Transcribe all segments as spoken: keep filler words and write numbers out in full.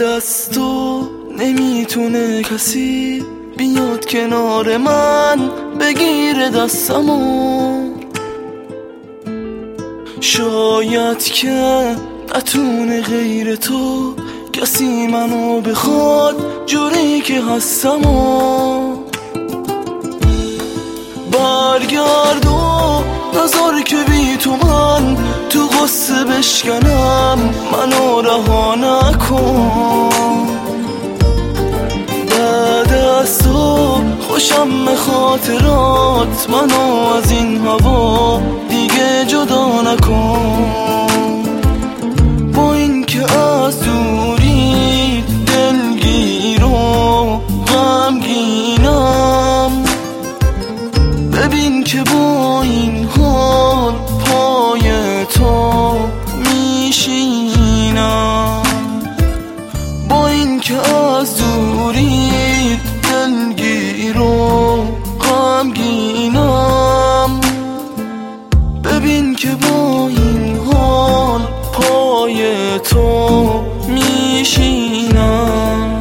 بعد از تو نمیتونه کسی بیاد کنار من بگیره دستمو. شاید که نتونه غیر تو کسی منو بخواد جوری که هستمو. برگرد و نذار که بی تو من تو غصه بشکنم، منو رها نکن. بعد از تو خوشم خاطرات، منو از این هوا دیگه جدا نکن. با این که از دوری دلگیر و غمگینم، ببین که با این حال پای تو میشینم. با این که از دوری دلگیر و غمگینم، ببین که با این حال پای تو میشینم.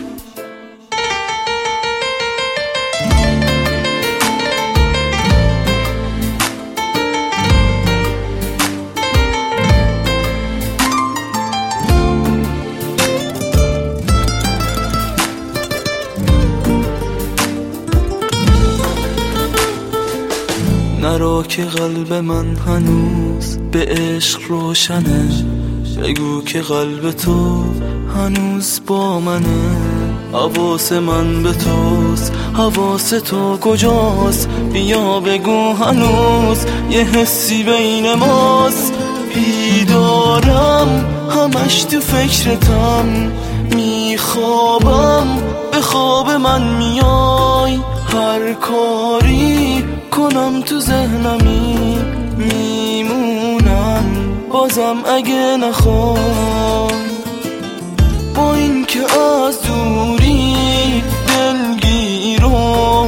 نرا که قلب من هنوز به عشق روشنه، بگو که قلب تو هنوز با منه. حواس من به توست، حواس تو کجاست؟ بیا بگو هنوز یه حسی بین ماست. بیدارم همش تو فکرتم، میخوابم به خواب من میای. هر کاری کنم تو ذهنمی میمونم بازم اگه نخوای. با این که از دوری دلگیر و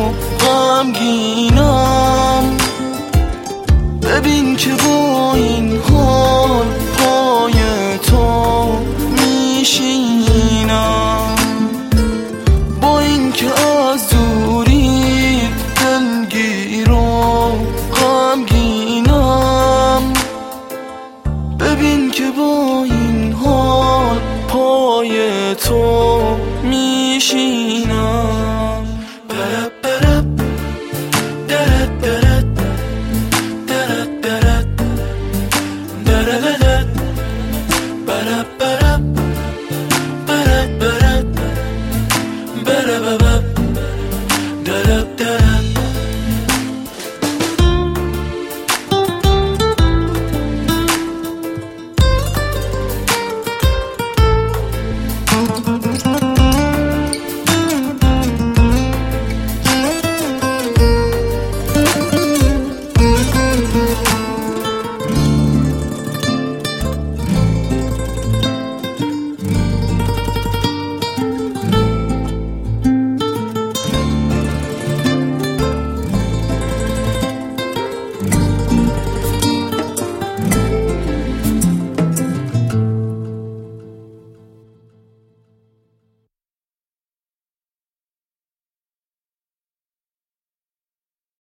غمگینم، ببین که با این حال پای تو میشینم. با این که از دوری دلگیر و غمگینم، ببین که با این حال پای تو میشینم. برب برب درد درد درد درد درد برب برب برب برب برب درد درد. Thank you.